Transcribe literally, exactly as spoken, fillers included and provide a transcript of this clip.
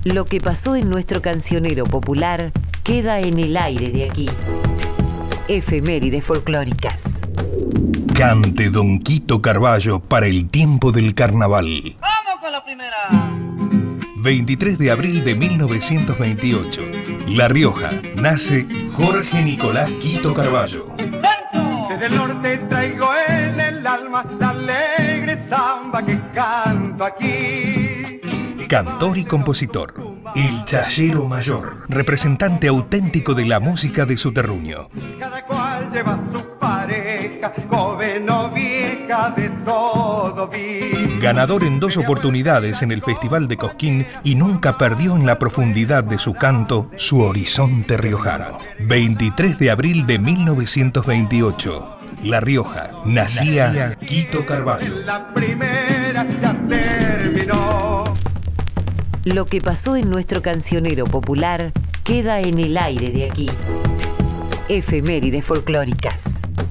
Lo que pasó en nuestro cancionero popular queda en el aire de aquí. Efemérides folclóricas. Cante Don Quito Carballo para el tiempo del carnaval. ¡Vamos con la primera! veintitrés de abril de mil novecientos veintiocho. La Rioja. Nace Jorge Nicolás Quito Carballo. Desde el norte traigo en el alma la alegre samba que canto aquí. Cantor y compositor. El Chayero Mayor, representante auténtico de la música de su terruño. Cada cual lleva su pareja, joven o vieja, de todo vi. Ganador en dos oportunidades en el Festival de Cosquín y nunca perdió en la profundidad de su canto su horizonte riojano. veintitrés de abril de mil novecientos veintiocho. La Rioja. Nacía, Nacía Quito Carballo. La primera ya terminó. Lo que pasó en nuestro cancionero popular queda en el aire de aquí. Efemérides folclóricas.